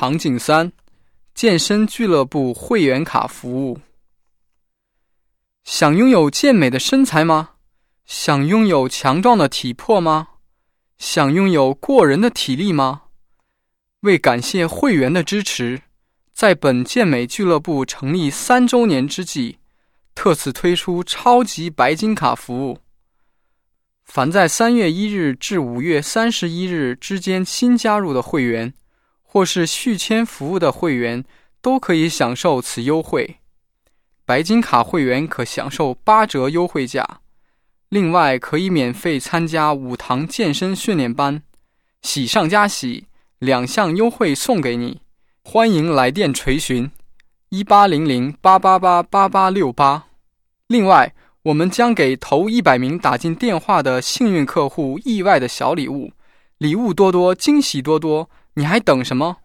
场景3：健身俱乐部会员卡服务。想拥有健美的身材吗？想拥有强壮的体魄吗？想拥有过人的体力吗？为感谢会员的支持，在本健美俱乐部成立3周年之际，特此推出超级白金卡服务。凡在3月1日至5月31日之间新加入的会员，或是续签服务的会员，都可以享受此优惠。白金卡会员可享受8折优惠价，另外可以免费参加5堂健身训练班，喜上加喜，2项优惠送给你。欢迎来电垂询1800888868。另外，我们将给头100名打进电话的幸运客户意外的小礼物，礼物多多，惊喜多多，你还等什么？